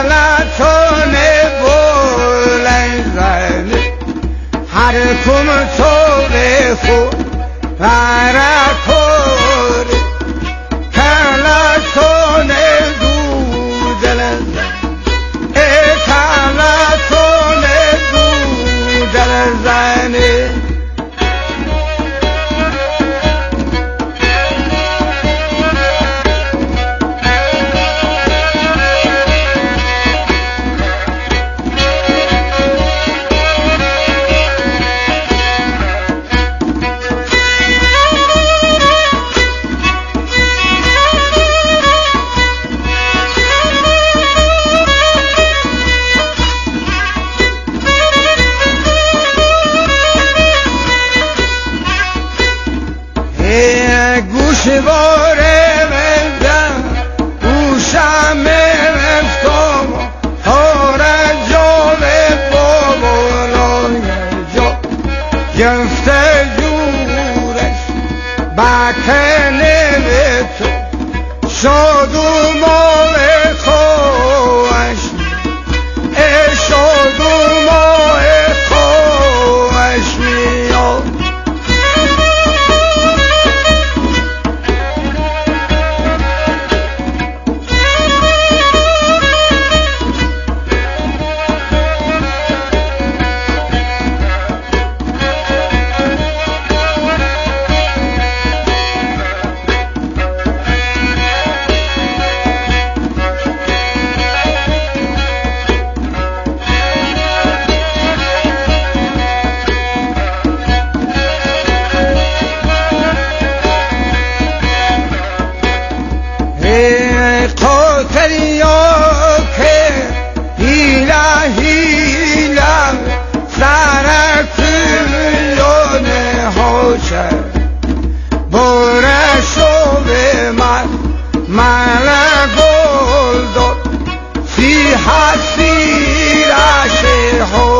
خلاتونه بلند زنه هر کم طوله خود برکوره خلاتونه دودل زنه خلاتونه دودل زنه گوشواره بزن گوشم مفتم هاره جاوه بابرای جا گفته جورش بکنه به تو شاد و مال خوش شاد و مال خوش میاد قاتلیا که هیلا هیلا سر کلونه هاشه برشو به من گل داد سی حسی راشه